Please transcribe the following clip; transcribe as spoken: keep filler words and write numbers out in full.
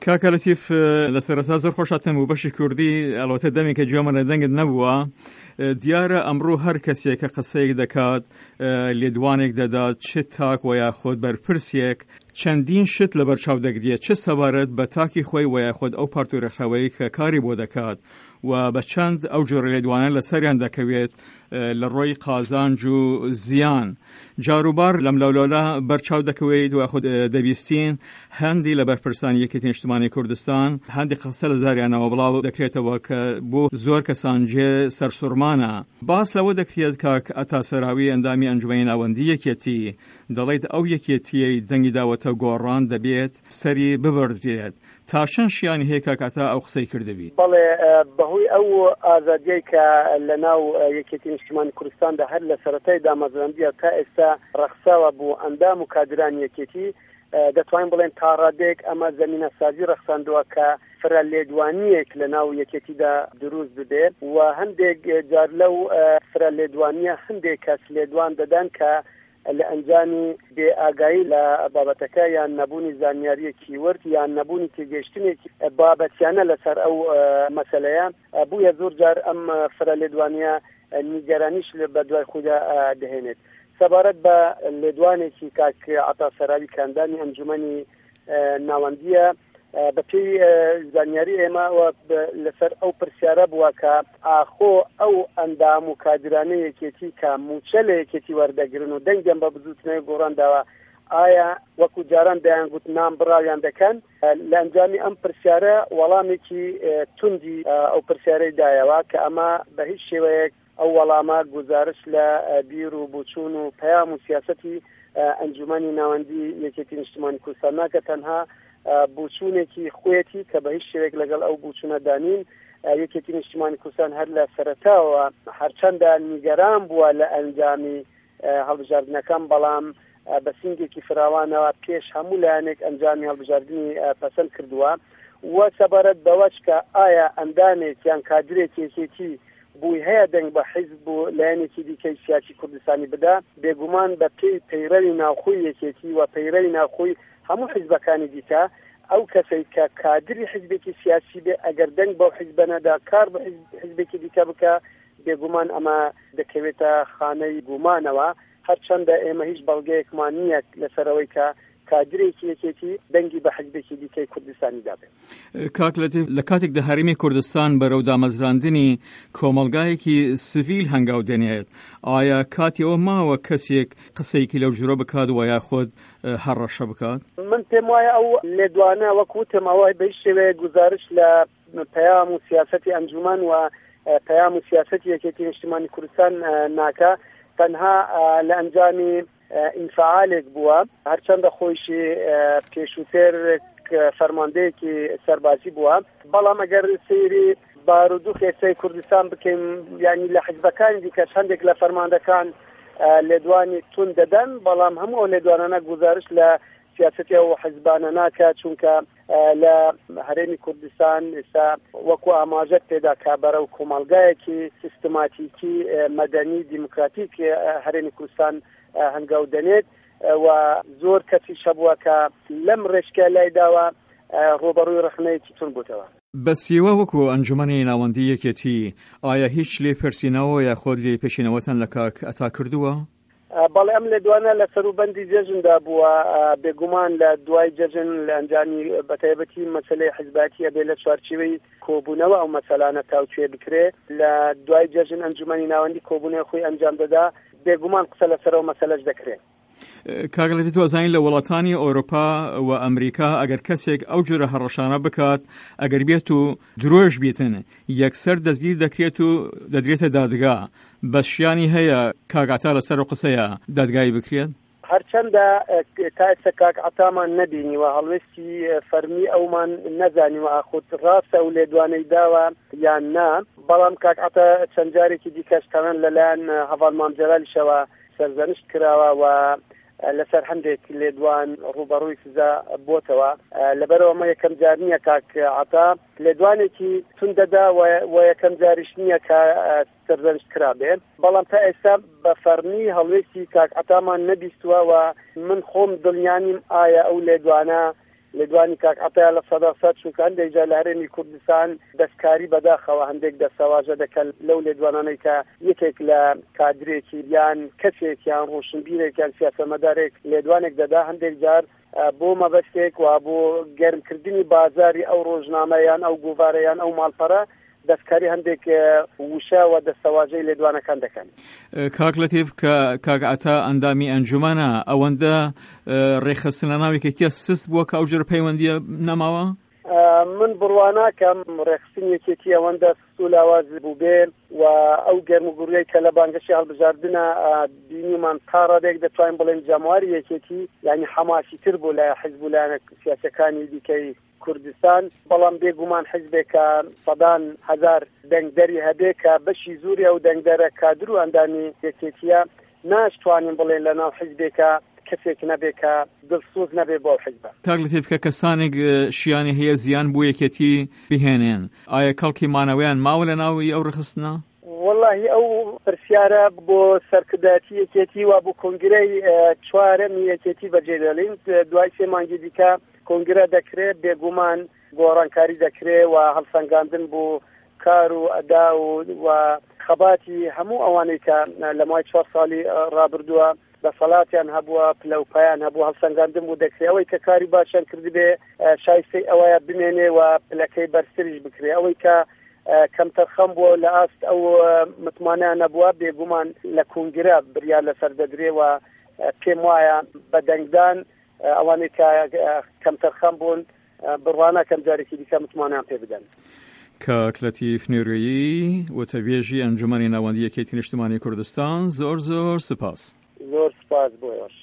کاکە لەتیف لە سەرەتا زۆر خۆشاتم و بەشی کوردی ئەڵۆتە دەمی کە گوێمان لە دەنگت نەبووە. دیارە ئەمڕۆ هەر کەسێک کە قسەیەک دەکات لێدوانێک دەدات چ تاک و یاخۆت بەرپرسێک چەندین شت لە بەرچاو دەگرێت، چه سەبارەت بە تاکی خۆی و یاخۆت ئەو پارت و ڕێکخراوەیە کە کاری بۆ دەکات و بە چەند ئەو جۆرە لێدوانە لەسەریان دەکەوێت لە ڕۆی قازانج و زیان. جاروبار لەم لەولۆلا بەرچاو دەکەوێت و خۆت دەبیستین هەندی لە بەرپرسانی یەکێتی نیشتیمانی کوردستان هەندی قسە لە زاریانەوە بڵاو دەکرێتەوە کە بۆ زۆر کەسانجێ سەرسوڕمانە. باس لەوە دەکرێت کاک ئەتاسەراوی ئەندامی ئەنجومەنی ناوەندی یەکێتی دەڵێت ئەو یەکێتیەی دەنگی داوەتە گۆڕان دەبێت سەری ببردرێت. تا چەند شیانی هەیە کاکاتا ئەو قسەی کردبی؟ بەڵێ بەهۆی ئەو ئازادیەی کە لە ناو یەکێتی نیشتیمانی کوردستاندا هەر لە سەرەتای دامەزراندیە تا ئێستا ڕەخساوە بۆ ئەندام و کادرانی یەکێتی، دەتوانین بڵێن تا ڕادێک ئەمە زەمینە سازی ڕەخساندووە کە فرە لێدوانیەک لە ناو یەکێتیدا دروست ببێت و هەندێک جار لەو فرە لێدوانیە هەندێک کەس لێدوان دەدەن کە لە ئەنجامی بێ ئاگایی لە بابەتەکە یان نەبوونی زانیاریەکی ورد یان نەبوونی تێگەیشتنێکی بابەتیانە لەسەر ئەو مەسەلەیە بوویە زۆر جار ئەم فرە لێدوانیە نیگەرانیش بە دوای خۆدا دەهێنێت. سەبارەت بە لێدوانێکی کاک ئەتاسەراوی کاندانی ئەنجومەنی ناوەندیە بەپێی زانیاری ئێمە لەسەر ئەو پرسیارە بووە کە ئاخۆ ئەو ئەندام و کادرانە یەکێتی کە موچە لە یەکێتی وەردەگرن و دەنگیان بە بزوتنەوەی گۆڕانداوە ئایا وەکو جاران دەیان گوت نام بڕاویان دەکەن؟ لە ئەنجامی ئەم پرسیارە وەڵامێکی توندی ئەو پرسیارەی دایەوە کە ئەمە بە هیچ شێوەیەک ئەو وەڵامە گزارش لە بیر و بوچوون و پەیام و سیاسەتی ئەنجومەنی ناوەندی یەکێتی نیشتیمانی کوردستان ناکە تەنها بوچوونێکی خوێتی کە بە هیچ شێوەیەک لەگەڵ ئەو بوچوونە دانین. یەکێتی نیشتیمانی کوردستان هەر لە سەرەتاوە هەرچەندە نیگەران بووە لە ئەنجامی هەڵبژاردنەکان، بەڵام بە سینگێکی فراوانەوە پێش هەموو لایەنێک ئەنجامی هەڵبژاردننی پەسەند کردووە و سەبارەت بەوەش کە ئایا ئەندامێک یان کادرێک یەکێتی بووی هەیە دەنگ بە حیزب و لایەنێکی دیکەی سیاسی کوردستانی بدا، بێگومان بە پێی پەیڕەوی ناوخۆی یەکێتی و پەیڕەوی ناوخۆی هەموو حیزبەکانی دیکە ئەو کەسەی کە کادری حیزبێکی سیاسی بێ ئەگەر دەنگ بەو حیزبەنەدا کار بە حیزبێکی دیکە بکە، بێگومان ئەمە دەکەوێتە خانەی گومانەوە، هەرچەندە ئێمە هیچ بەڵگەیەکمان نییە لەسەرەوەی کە کادرێکی یەکێتی دەنگی بە حیزبێکی دیکەی کوردستانی دابێت. کاک لەتیف لە کاتێکدا هەرێمی کوردستان بەرەو دامەزراندنی کۆمەلگایەکی سڤیل هەنگاو دێنێت، ئایا کاتیەوە ماوە کەسێک قسەیەکی لەو ژورە بکات و یاخۆت هەڕەشە بکات؟ من پێم وایە ئەو لێدوانە وەکو تێماوای بە هیچ شێوەیە گزارش لە پەیام و سیاسەتی ئەنجومەن و پەیام و سیاسەتی یەکێتی نیشتیمانی کوردستان ناکە، تەنها لە ئەنجامی ئینفعالێک بووە، هەرچەندە خۆیشی پێشووتر فەرماندەیەکی سەربازی بووە، بەڵام ئەگەر سەیری بارودۆخی ئێستای کوردستان بکەین یعنی لە حیزبەکانی دیکە هەندێک لە فەرماندەکان لێدوانی تون دەدەن، بەڵام هەموو لێدوانانە گزارش لە سیاسەتی ئەو حیزبانە ناکە، چونکە لە هەرێمی کوردستان ئێستا وەکو ئاماژەت پێدا کا بەرەو کۆمەلگایەکی سیستماتیکی مەدەنی دیموکراتیک هەرێمی کوردستان هەنگاو دەنێت و زۆر کەسی شەبووە کە لەم ڕێشکە لای داوە ڕۆبەڕووی ڕخنەیەکی تون بووتەوە. بە سیوە وەکو ئەنجومەنی ناوەندی یەکێتی ئایا هیچ لێ پرسینەوە یا خۆت لێ پێشینەوەتان لە کاک ئەتا کردووە؟ بەڵێ ئەم لێدوانە لە سەروبەندی جەژندا بووە، بێگومان لە دوای جەژن لە ئەنجامی بەتایبەتی مەسەلەی حیزباتیە بێ لە چوارچێوەی کۆبوونەوە ئەو مەسەلانە تاوتوێ بکرێ، لە دوای جەژن ئەنجومەنی ناوەندی کۆبوونەوەی خۆی ئەنجام دەدا، بێگومان قسە لەسەرەوە مەسەلەش دەکرێت. کاگەڵێتی توازانین لە وڵاتانی ئەوروپا و ئەمریکا ئەگەر کەسێک ئەو جۆرە هەڕەشانە بکات ئەگەر بێت و درۆژ بێتن یەکسەر دەستگیر دەکرێت و دەدرێتە دادگا، بەشیانی هەیە کاگاتا لەسەر و قسەیە دادگایی بکرێت؟ هەرچەندە تا ئێستا کاک عەتامان نەبینیوە، هەڵوێستی فەرمی ئەومان نەزانیوە ئاخوت ڕاستە و لێدوانەی داوە یان نا، بەڵام کاک عەتا چەند جارێکی دیکەش تەنەن لەلایەن هەڤاڵ مامجەلالیشەوە سەرزەنشت کراوە و لەسەر هەندێک لێدوان ڕوبەڕووی سزا بۆتەوە، لەبەرەوە مە یەکەم جار نییە کاک عەتا لێدوانێکی تون دەدا و یەکەم جاریش نییە کە سەرزەنشت کرابێ، بەڵام تا ئێستا بە فەرمی هەڵوێستی کاک عەتامان نەبیستووە و من خۆم دڵنیانیم ئایا ئەو لێدوانە لە دوانی کاک عەتایە لە سەداسەد چونکە هەندێک جا لە هەرێمی کوردستان دەستکاری بەداخەوە هەندێک دەسەواژە دەکەن لەو لێدوانانەی کە یەکێک لە کادرێکی یان کەسێک یان ڕۆشنبیرێک یان سیاسەتمەدارێک لێدوانێک دەدا هەندێک جار بۆ مەبەستێک و بۆ گەرمکردنی بازاری ئەو ڕۆژنامەیان ئەو گوڤارەیان ئەو ماڵپەرە دەستکاری هەندێک وشە و دەستەواژەی لێدوانەکان دەکەن. کاک لەتیف کە کاک عەتا ئەندامی ئەنجومەنە ئەوەندە ڕێخستنە ناوێکێتیە سست بووە کە ئەو جۆرە پەیوەندیە نەماوە؟ من بڕواناکەم ڕێخستن یەکێتی ئەوەندە سست و لاواز بوو بێ و ئەو گەرموگوڕیەی کە لە بانگەشی هەڵبژاردنە بینیمان تا ڕادێک دەتوانین بڵێن جەماوەری یەکێتی یعنی حەماسیتر بوو لە حیزبولایەنە سیاسەکانی دیکەی کوردستان، بەڵام بێگومان حیزبێکە سەدان هەزار دەنگدەری هەبێ کە بەشی زوری ئەو دەنگدەرە کادر و ئەندامی یەکێتیە ناشتوانین بڵێن لەناو حیزبێکە کەسێک نەبێ کە دڵسوز نەبێ بۆ حیزبە. کاک لەتیف کە کەسانێک شیانی هەیە زیان بۆ یەکێتی بهێنێن، ئایا کەڵکی مانەوەیان ماوە لە ناوی ئەو ڕخستنە؟ والله ئەو پرسیارە بۆ سەرکردایەتی یەکێتی و بۆ کۆنگرەی چوارەمی یەکێتی بەجێدەڵین دوای سێ مانگی دیکە کۆنگرە دەکرێت بێگومان گۆڕانکاری دەکرێت و هەڵسەنگاندن بۆ کار و ئەدا و خەباتی هەموو ئەوانەی کە لە مای چوار ساڵی ڕابردووە دەسەڵاتیان هەبووە پلەپایان هەبوو هەڵسەنگاندن بوو دەکرێت ئەوەی کە کاری باشیان کردی بێ شایستەی ئەوەیە بمێنێ و پلەکەی بەرزتریش بکرێ ئەوەی کە کەمتەرخەم بووە لە ئاست ئەو متمانیان نەبووە بێگومان لە کۆنگرە بریان لەسەر دەدرێ و پێم وایە بەدەنگدان ئەوانەی کە کەمتەرخەم بوون بڕوانە کەم جارێکی دیکە متمانیان پێ بدەن. کاک لەتیف نوێرویی وتەبێژی ئەنجومەنی ناوەندی یەکێتی نیشتیمانی کوردستان زۆر زۆر سپاس. زۆر سپاس بۆ